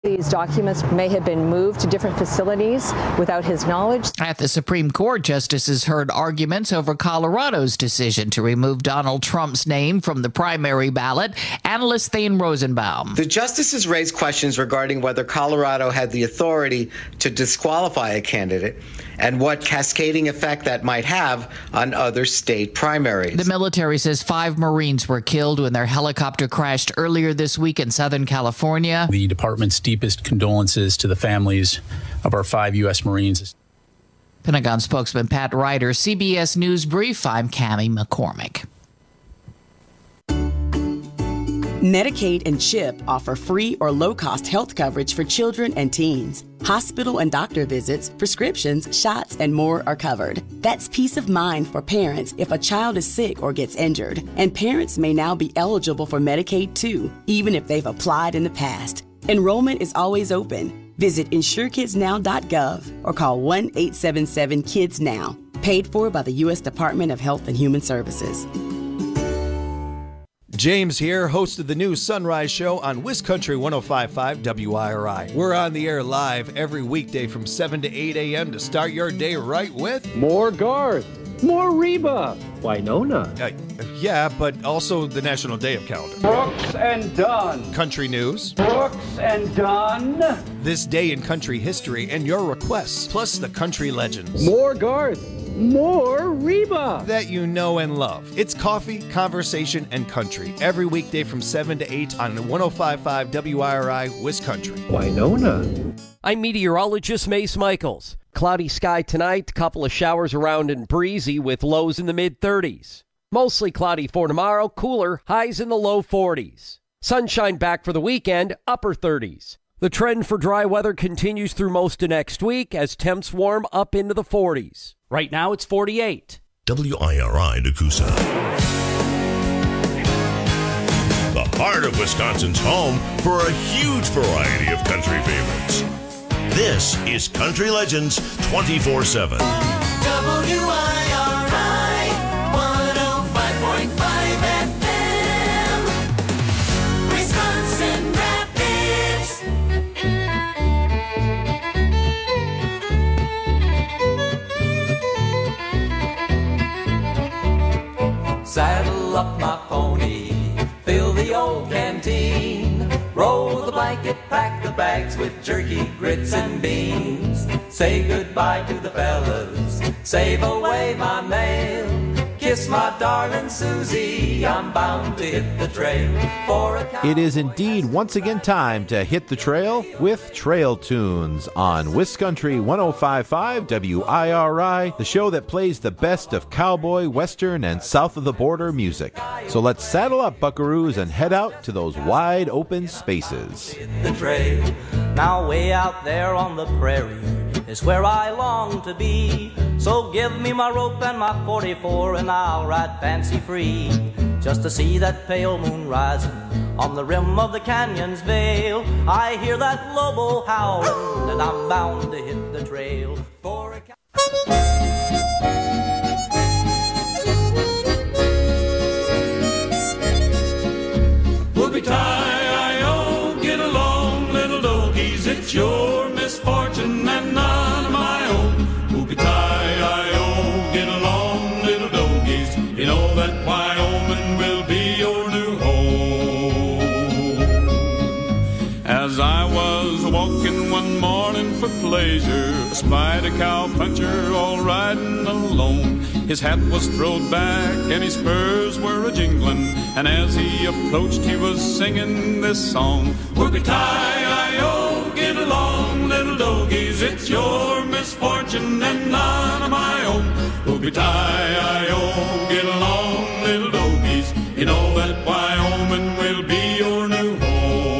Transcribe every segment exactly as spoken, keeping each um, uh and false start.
These documents may have been moved to different facilities without his knowledge. At the Supreme Court, justices heard arguments over Colorado's decision to remove Donald Trump's name from the primary ballot. Analyst Thane Rosenbaum. The justices raised questions regarding whether Colorado had the authority to disqualify a candidate and what cascading effect that might have on other state primaries. The military says five Marines were killed when their helicopter crashed earlier this week in Southern California. The department's deepest condolences to the families of our five U S Marines. Pentagon spokesman Pat Ryder, C B S News Brief. I'm Cammie McCormick. Medicaid and CHIP offer free or low-cost health coverage for children and teens. Hospital and doctor visits, prescriptions, shots, and more are covered. That's peace of mind for parents if a child is sick or gets injured. And parents may now be eligible for Medicaid too, even if they've applied in the past. Enrollment is always open. Visit insure kids now dot gov or call one eight seven seven kids now. Paid for by the U S Department of Health and Human Services. James here, host of the new Sunrise Show on WisCountry one oh five point five W I R I. We're on the air live every weekday from seven to eight a.m. to start your day right with... More Garth, more Reba, Winona. Uh, yeah, but also the National Day of Calendar. Brooks and Dunn. Country news. Brooks and Dunn. This day in country history and your requests, plus the country legends. More Garth. More Reba that you know and love. It's coffee, conversation, and country every weekday from seven to eight on one oh five point five W I R I WisCountry. Winona. I'm meteorologist Mace Michaels. Cloudy sky tonight, couple of showers around and breezy with lows in the mid thirties. Mostly cloudy for tomorrow, cooler, highs in the low forties. Sunshine back for the weekend, upper thirties. The trend for dry weather continues through most of next week as temps warm up into the forties. Right now, it's forty-eight. W I R I Nakusa. The heart of Wisconsin's home for a huge variety of country favorites. This is Country Legends twenty-four seven. W I R I one oh five point five F M. Wisconsin Rapids. Saddle up my pony, fill the old canteen, roll the blanket, pack the bags with jerky, grits, and beans. Say goodbye to the fellas, save away my mail. Kiss my darling Susie, I'm bound to hit the trail for a cowboy. It is indeed once again time to hit the trail with Trail Tunes on WisCountry one oh five point five W I R I, the show that plays the best of cowboy, western, and south of the border music. So let's saddle up, buckaroos, and head out to those wide open spaces. Hit the trail. Now way out there on the prairie is where I long to be. So give me my rope and my forty-four and I'll ride fancy free, just to see that pale moon rising on the rim of the canyon's veil. I hear that lobo howling and I'm bound to hit the trail for a cow- Whoopie-tie-I-O, get along, little doggies, it's your misfortune and none of my own. Whoopie-tie-I-O, get along, little doggies, you know that Wyoming will be your new home. As I was walking one morning for pleasure, spied a cowpuncher all riding alone. His hat was throwed back and his spurs were a-jingling, and as he approached he was singing this song. Whoopie-tie-I-O, get along, little doggies, it's your misfortune and none of my own. Whoopie-tie-I-O, get along, little doggies, you know that Wyoming will be your new home.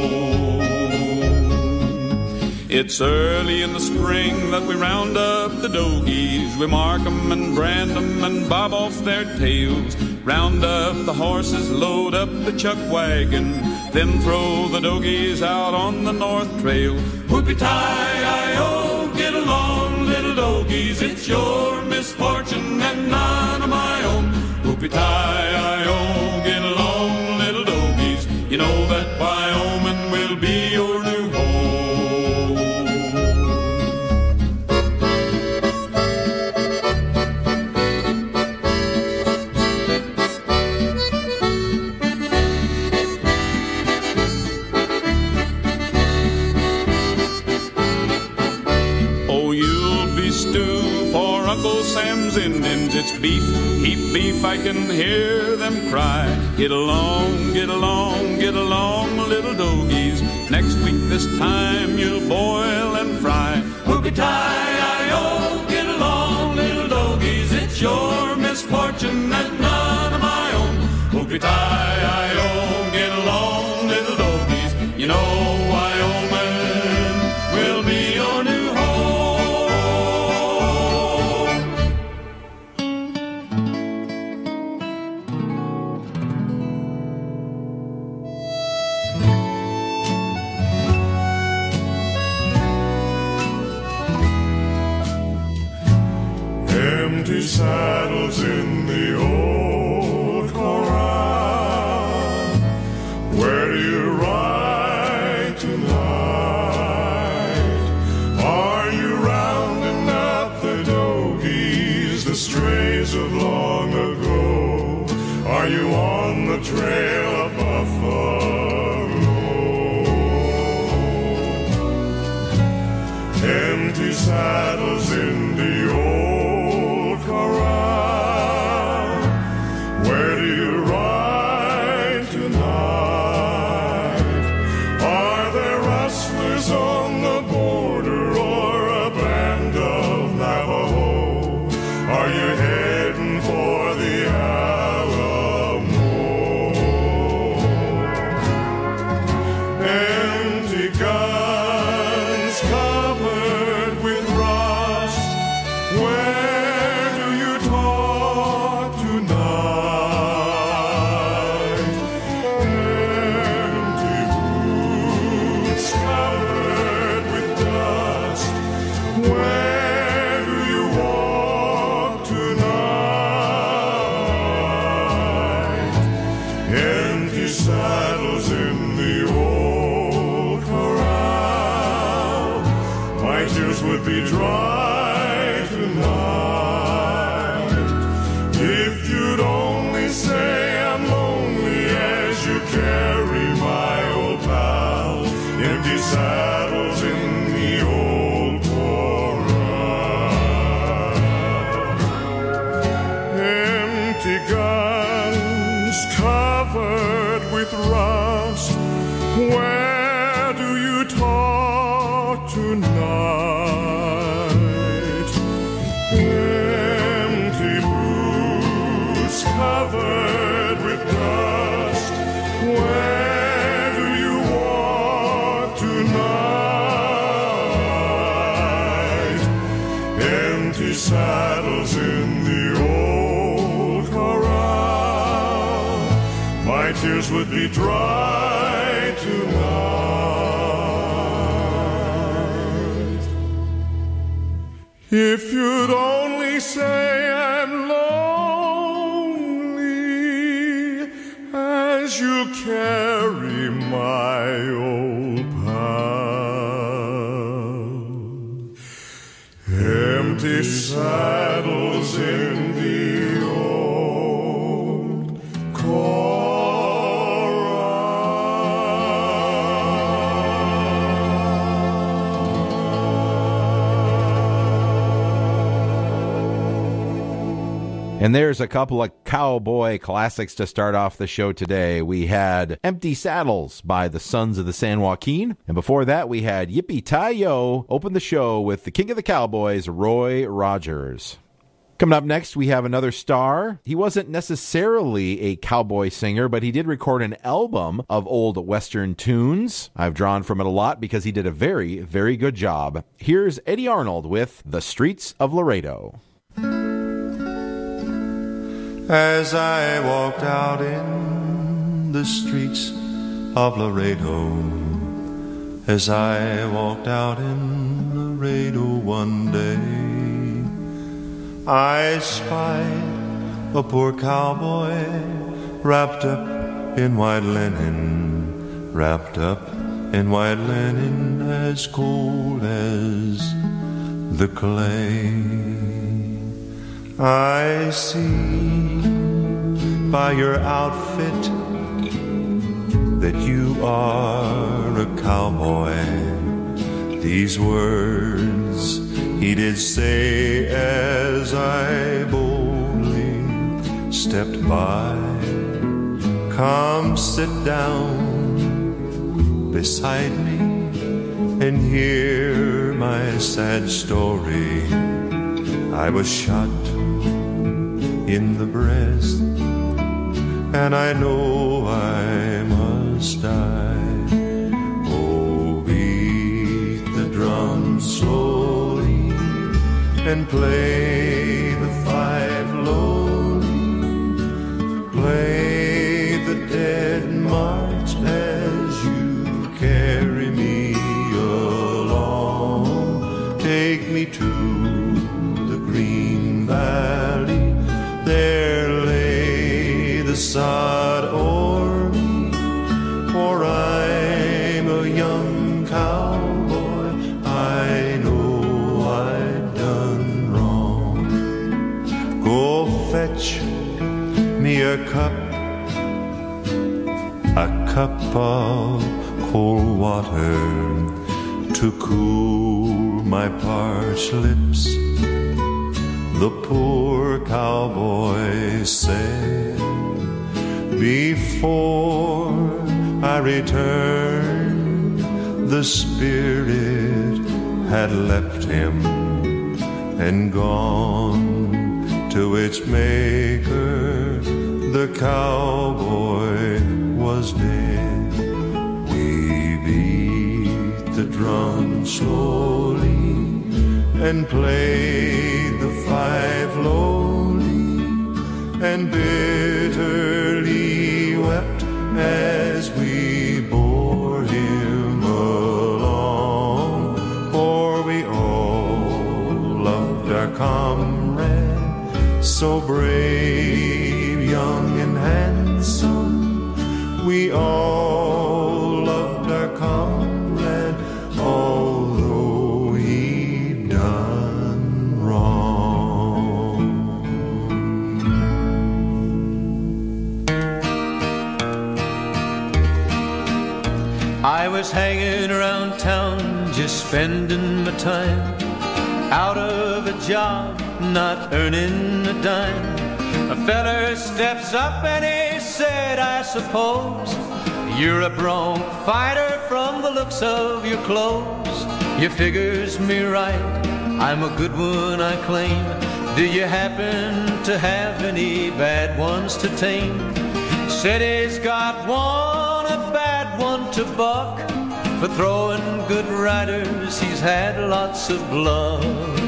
It's early in the spring that we round up the dogies. We mark 'em and brand 'em and bob off their tails. Round up the horses, load up the chuck wagon, then throw the dogies out on the North Trail. Whoopie-tie-I-O, get along, little dogies, it's your misfortune and none of my own. Whoopie-tie-I-O, get along, little dogies, you know that Wyoming will be your new home. Uncle Sam's Indians. It's beef, heap beef, I can hear them cry. Get along, get along, get along, little dogies. Next week this time you'll boil and fry. Whoopie-tie-I-O, get along, little dogies. It's your misfortune and none of my own. Whoopie-tie-I-O, get along, little dogies. You know Wyoming will be your new Empty saddles in the old corral. Where do you ride tonight? Are you rounding up the dogies, the strays of long ago? Are you on the trail of buffalo? Empty saddles in the old corral. Where do you ride tonight? Are there rustlers on the border or a band of Navajo? Are you heading for the Alamo? Empty guns covered with rust. Where do you talk tonight? Empty boots covered with dust. Where do you walk tonight? Empty saddles in the old corral. My tears would be dry tonight if you'd only say I'm lonely as you carry my old pal. Empty saddles in the old corral. Empty guns covered with rust. Where do you talk tonight? Empty boots covered with dust. Where do you walk tonight? Empty saddles in the old corral. My tears would be dry tonight if you'd only say I'm lonely as you carry my old pal. Empty saddles in the old corral. And there's a couple of cowboy classics to start off the show today. We had Empty Saddles by the Sons of the San Joaquin. And before that, we had Yippee-Ti-Yo open the show with the King of the Cowboys, Roy Rogers. Coming up next, we have another star. He wasn't necessarily a cowboy singer, but he did record an album of old Western tunes. I've drawn from it a lot because he did a very, very good job. Here's Eddie Arnold with The Streets of Laredo. As I walked out in the streets of Laredo, as I walked out in Laredo one day, I spied a poor cowboy wrapped up in white linen, wrapped up in white linen, as cold as the clay. I see by your outfit that you are a cowboy. These words He did say as I boldly stepped by, come sit down beside me and hear my sad story. I was shot in the breast, and I know I must die. Oh, beat the drum slowly and play the five lonely. Play the dead march as you carry me along. Take me to the green valley, there lay the sod o'er me, for I'm a young cowboy, I know I've done wrong. Go fetch me a cup, a cup of cold water to cool my parched lips. The poor cowboy said, before I returned, the spirit had left him and gone to its maker. The cowboy was dead. We beat the drum slowly and played the five lonely, and bitterly wept as we bore him along. For we all loved our comrade, so brave, young and handsome. We all loved our comrade, although he'd done wrong. I was hanging around town, just spending my time, out of a job, not earning a dime. A feller steps up and he said, I suppose you're a bronc fighter from the looks of your clothes. Your figures me right, I'm a good one, I claim. Do you happen to have any bad ones to tame? Said he's got one, a bad one to buck. For throwing good riders, he's had lots of luck.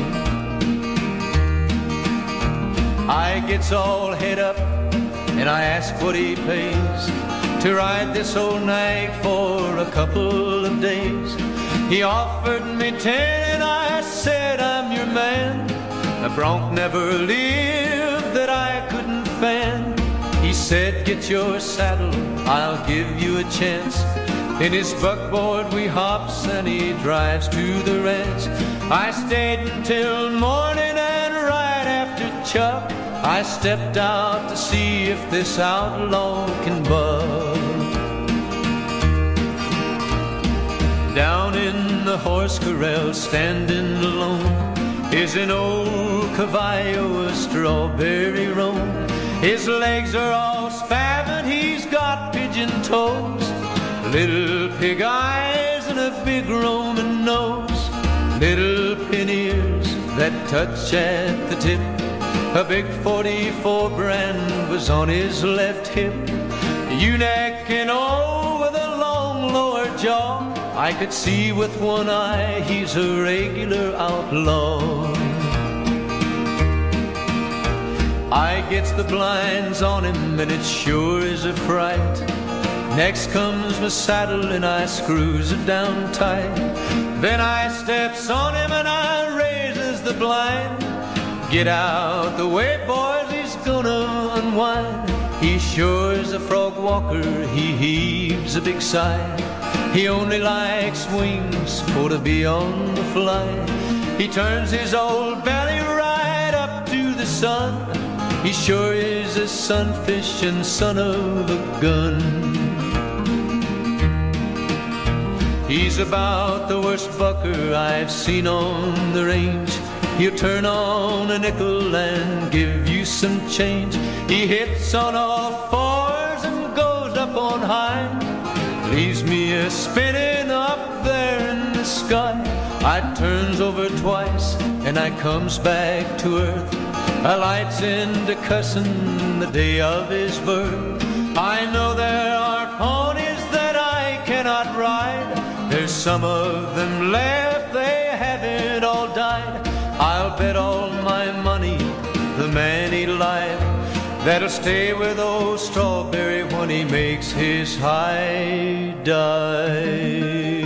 I gets all head up and I ask what he pays to ride this old nag for a couple of days. He offered me ten and I said, I'm your man. A bronc never lived that I couldn't fan. He said, get your saddle, I'll give you a chance. In his buckboard we hops and he drives to the ranch. I stayed until morning and right after Chuck, I stepped out to see if this outlaw can buck. Down in the horse corral, standing alone, is an old caballo, a strawberry roan. His legs are all spavined, he's got pigeon toes, little pig eyes and a big Roman nose, little pin ears that touch at the tip. A big forty-four brand was on his left hip. Ewe-neck and all with a long lower jaw. I could see with one eye he's a regular outlaw. I gets the blinds on him and it sure is a fright. Next comes my saddle and I screws it down tight. Then I steps on him and I raises the blind. Get out the way, boys, he's gonna unwind. He sure is a frog walker, he heaves a big sigh. He only likes wings for to be on the fly. He turns his old belly right up to the sun. He sure is a sunfish and son of a gun. He's about the worst bucker I've seen on the range. He'll turn on a nickel and give you some change. He hits on all fours and goes up on high. Leaves me a spinning up there in the sky. I turns over twice and I comes back to earth. I lights into cussin' the day of his birth. I know there are ponies that I cannot ride. There's some of them left, they haven't all died. I'll bet all my money the man he lied that'll stay with old Strawberry when he makes his high dive.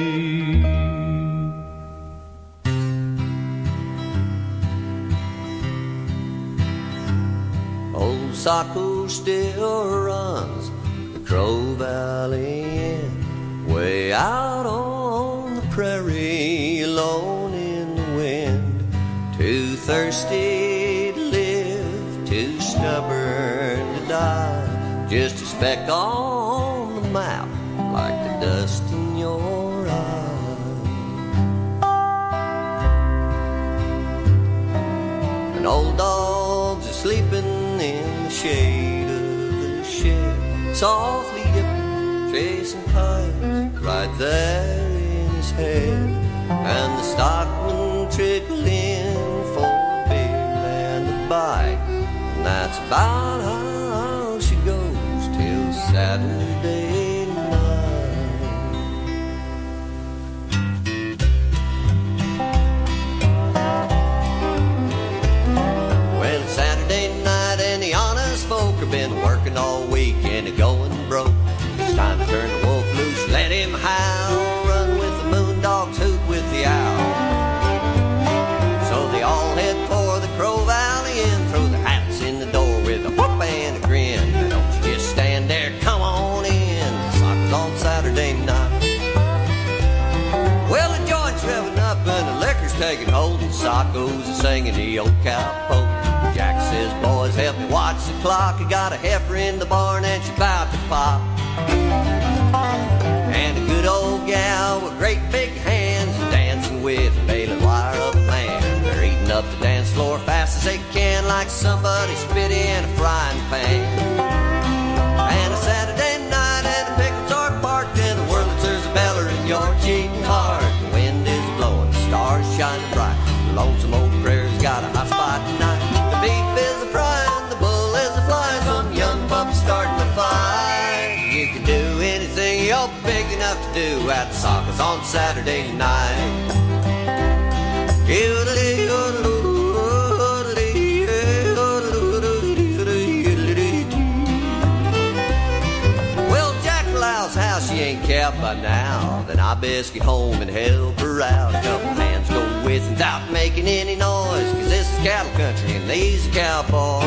Old Saco still runs the Crow Valley Inn, way out on the prairie, alone in the wind. Too thirsty to live, too stubborn to die, just a speck on the map, like the dust in your eye. An old dog's a sleeping in the shade of the shed, softly dipping, chasing pines right there in his head. And the stockman trickle in for a beer and a bite, and that's about how she goes till Saturday night. Well, it's Saturday night and the honest folk have been working all week and they're going broke. It's time to turn the wolf loose, let him howl, run with the moon dogs, hoot with the owl. So they all head for the Crow Valley and throw their hats in the door with a whoop and a grin. Now don't you just stand there, come on in. Soccer's on Saturday night. Well, the joint's revving up and the liquor's taking hold, and Socko's singing the old cowpoke. Jack says, boys, help me watch the clock. I got a heifer in the barn and she's about to pop. And a good old gal with great big hands and dancing with a baling wire up man. They're eating up the dance floor fast as they can, like somebody spit in a frying pan. And a Saturday night and the pickles are parked and the Wurlitzer's a beller in your cheating heart. The wind is blowing, the stars shining bright. The lonesome old prairie's got a hot spot tonight. The beef is a frying, the bull is a flying, some young pups starting to fight. You can do anything you're big enough to do at Soccer's on Saturday night. Well, Jack allows how she ain't kept by now, then I best get home and help her out. A couple hands go with without making any noise, cause this is cattle country and these are cowboys.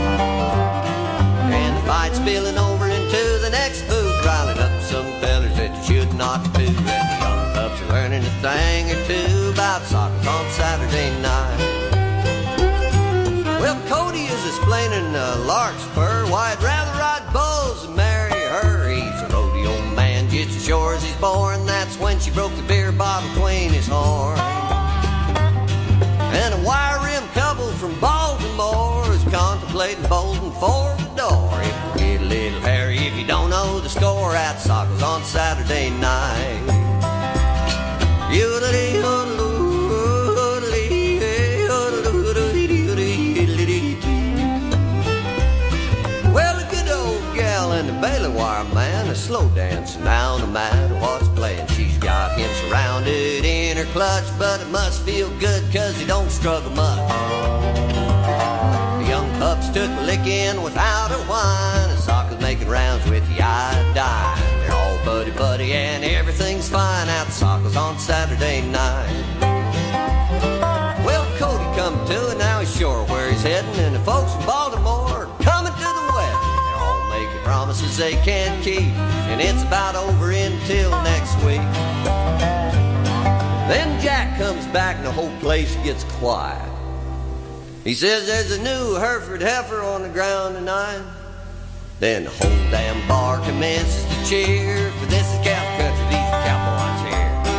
And the fight's spilling over into the next booth, riling up some fellers that you should not do. And the young pups are learning a thing or two about Soccer's on Saturday night. Well, Cody is explaining uh, Larkspur why I'd rather ride bulls than marry her. He's a rodeo man just as sure as he's born. That's when she broke the beer bottle between his horns. And a wire-rimmed couple from Baltimore is contemplating bolting for the door. It'll get a little hairy if you don't know the score at Soccer's on Saturday night. Well, a good old gal and a baling wire man are slow dancing now no matter what's playing. She's got him surrounded in her clutch, but it must feel good cause he don't struggle much. The young pups took a licking without a whine, and Soccer's making rounds with the iodine. They're all buddy-buddy and everything's fine out Soccer's on Saturday night. Well, Cody come to and now he's sure where he's heading, and the folks from Baltimore are coming to the wedding. They're all making promises they can't keep, and it's about over until next week. Then Jack comes back and the whole place gets quiet. He says there's a new Hereford heifer on the ground tonight. Then the whole damn bar commences to cheer, for this is cow country, these are cowboys here.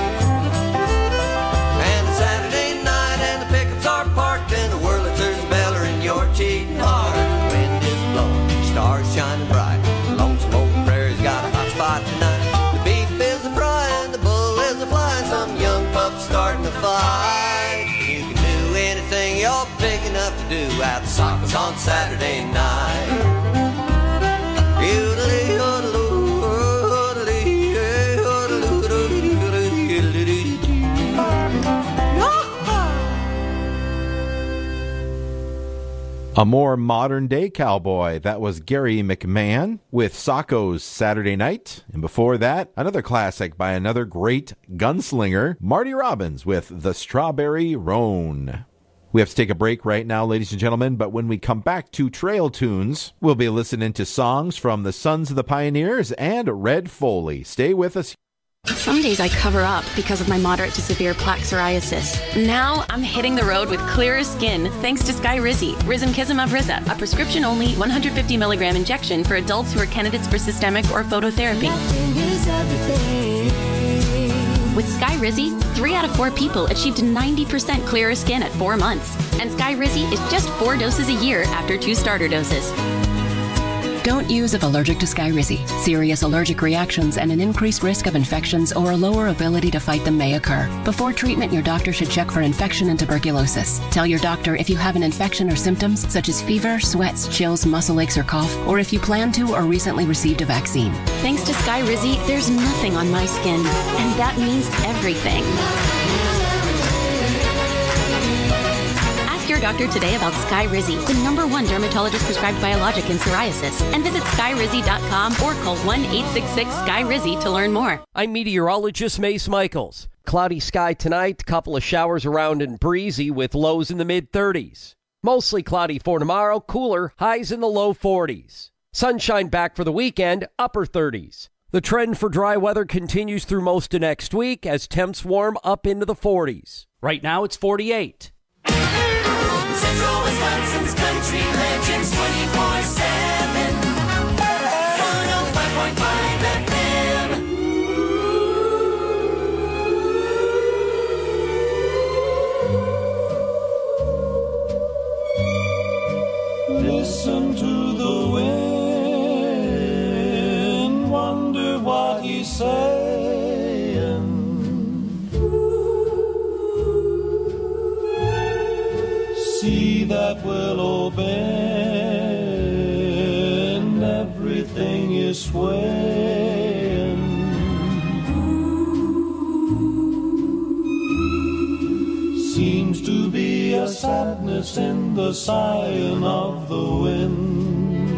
songs on Saturday night. A more modern-day cowboy, that was Gary McMahon with Sacco's Saturday Night. And before that, another classic by another great gunslinger, Marty Robbins with The Strawberry Roan. We have to take a break right now, ladies and gentlemen, but when we come back to Trail Tunes, we'll be listening to songs from the Sons of the Pioneers and Red Foley. Stay with us. Some days I cover up because of my moderate to severe plaque psoriasis. Now I'm hitting the road with clearer skin thanks to Skyrizi, Risankizumab Riza, a prescription-only one hundred fifty milligram injection for adults who are candidates for systemic or phototherapy. With Skyrizi, three out of four people achieved ninety percent clearer skin at four months. And Skyrizi is just four doses a year after two starter doses. Don't use if allergic to Skyrizi. Serious allergic reactions and an increased risk of infections or a lower ability to fight them may occur. Before treatment, your doctor should check for infection and tuberculosis. Tell your doctor if you have an infection or symptoms such as fever, sweats, chills, muscle aches, or cough, or if you plan to or recently received a vaccine. Thanks to Skyrizi, there's nothing on my skin, and that means everything. Your doctor today about Skyrizi, the number one dermatologist prescribed biologic in psoriasis, and visit skyrizi dot com or call one eight six six Sky Rizzy to learn more. I'm meteorologist Mace Michaels. Cloudy sky tonight, couple of showers around and breezy with lows in the mid thirties. Mostly cloudy for tomorrow, cooler, highs in the low forties. Sunshine back for the weekend, upper thirties. The trend for dry weather continues through most of next week as temps warm up into the forties. Right now it's forty-eight. Central Wisconsin's Country Legends twenty-four seven. one oh five point five F M. Listen to the wind, wonder what he's saying. See that willow bend, everything is swaying. Seems to be a sadness in the sighing of the wind.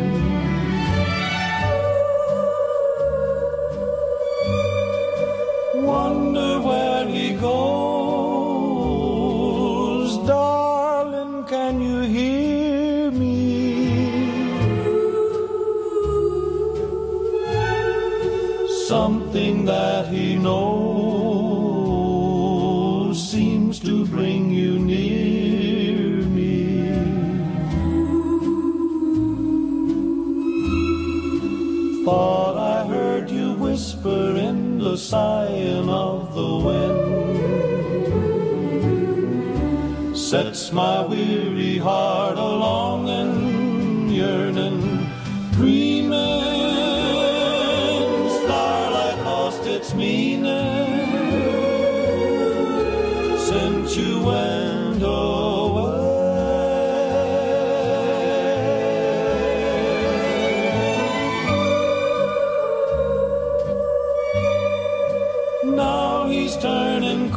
Wonder where he goes, darling, can you hear me? Something that he knows seems to bring you near me. Thought I heard you whisper in the sighing of the wind. Sets my weary heart a-longing, yearning, dreaming. Starlight lost its meaning since you went away. Now he's turning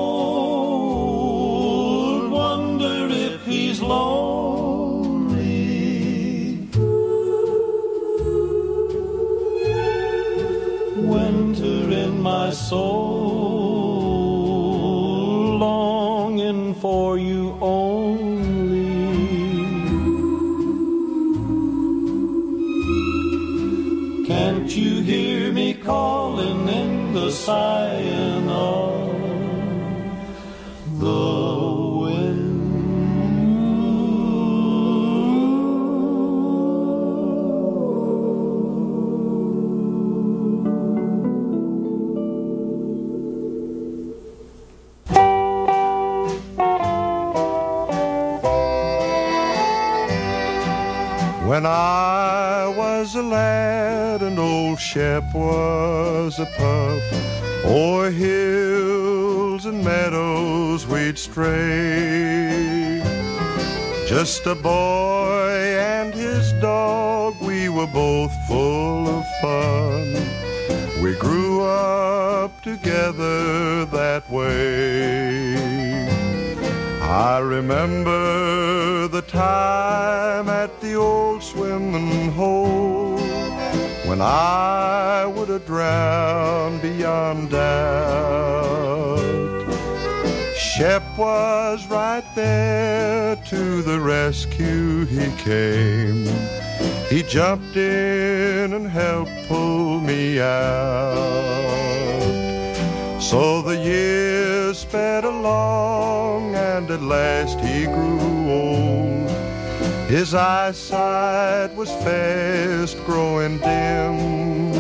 cold, wonder if he's lonely. Winter in my soul, longing for you only. Can't you hear me calling in the sighing of the wind? When I was a lad and old Shep was a pup, o'er hills and meadows we'd stray. Just a boy and his dog, we were both full of fun. We grew up together that way. I remember the time at the old swimming hole when I would have drowned beyond doubt. Shep was right there, to the rescue he came. He jumped in and helped pull me out. So the years sped along, and at last he grew old. His eyesight was fast growing dim.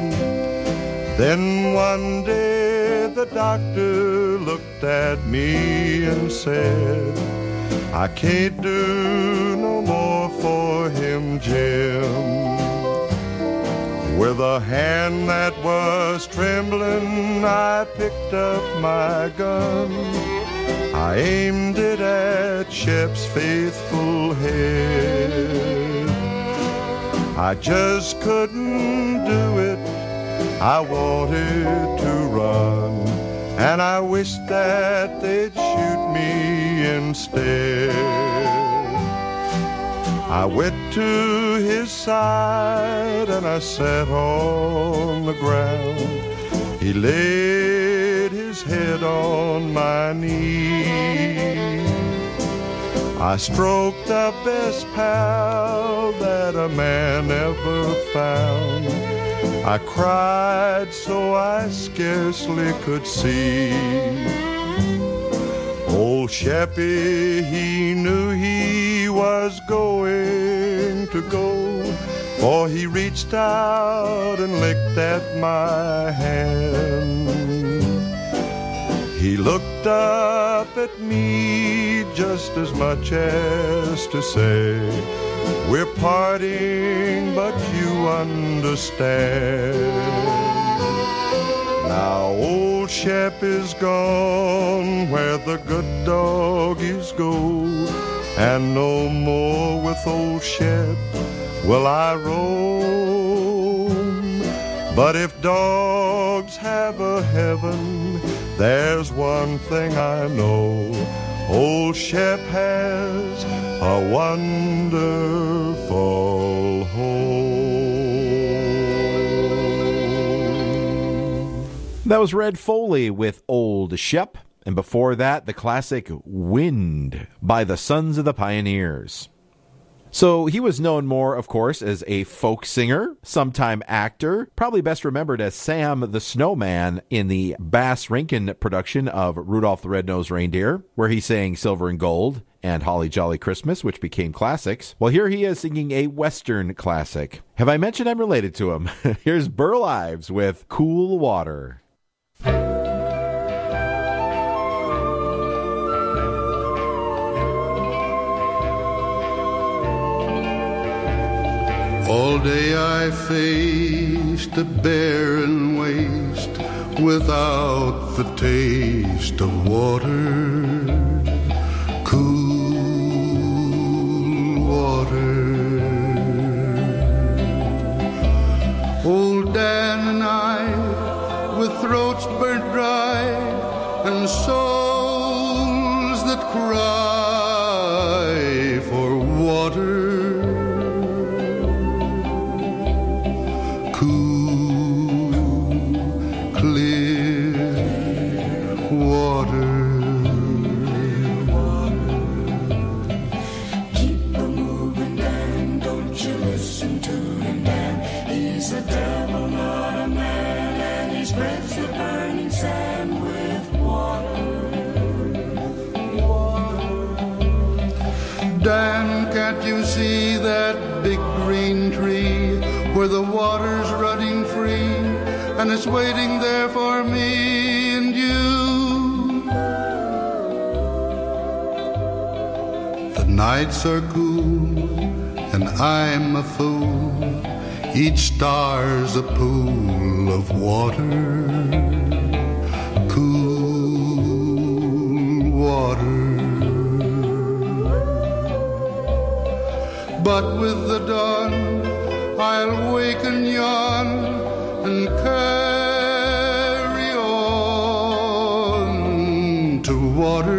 Then one day the doctor looked at me and said, I can't do no more for him, Jim. With a hand that was trembling, I picked up my gun. I aimed it at Shep's faithful head. I just couldn't do it. I wanted to run, and I wished that they'd shoot me instead. I went to his side and I sat on the ground. He laid his head on my knee. I stroked the best pal that a man ever found. I cried so I scarcely could see. Old Sheppy, he knew he was going to go, for he reached out and licked at my hand. He looked up at me just as much as to say, we're parting, but you understand. Now old Shep is gone where the good doggies go, and no more with old Shep will I roam. But if dogs have a heaven, there's one thing I know, old Shep has a wonderful home. That was Red Foley with Old Shep, and before that, the classic Wind by the Sons of the Pioneers. So he was known more, of course, as a folk singer, sometime actor, probably best remembered as Sam the Snowman in the Bass Rinkin production of Rudolph the Red-Nosed Reindeer, where he sang Silver and Gold and Holly Jolly Christmas, which became classics. Well, here he is singing a Western classic. Have I mentioned I'm related to him? Here's Burl Ives with Cool Water. All day I faced a barren waste without the taste of water, cool water. Old Dan and I, with throats burnt dry and souls that cry for water, Dan, can't you see that big green tree where the water's running free and it's waiting there for me and you? The nights are cool and I'm a fool. Each star's a pool of water, cool water. But with the dawn, I'll wake and yawn and carry on to water.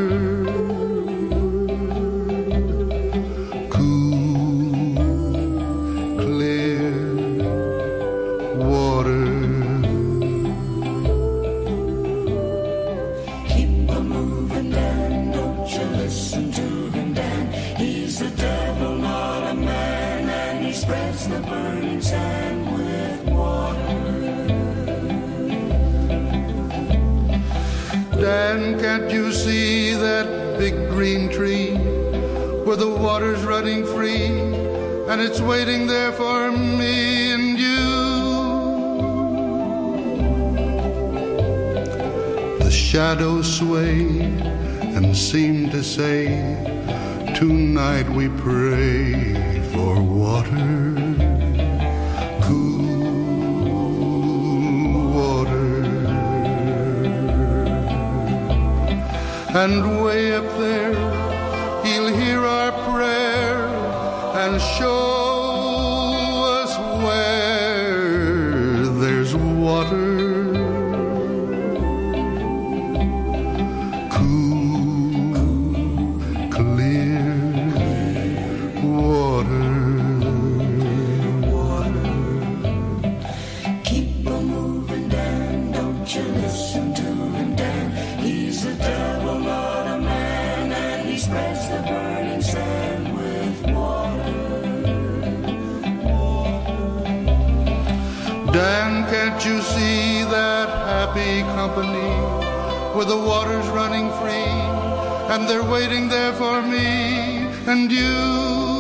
Dan, can't you see that big green tree where the water's running free and it's waiting there for me and you? The shadows sway and seem to say, tonight we pray for water. And way up there, he'll hear our prayer and show us where there's water. Cool, clear water. Keep on moving, Dan, don't you listen to him, Dan. He's the devil, not a man, and he spreads the burning sand with water. Dan, can't you see that happy company where the water's running free and they're waiting there for me and you?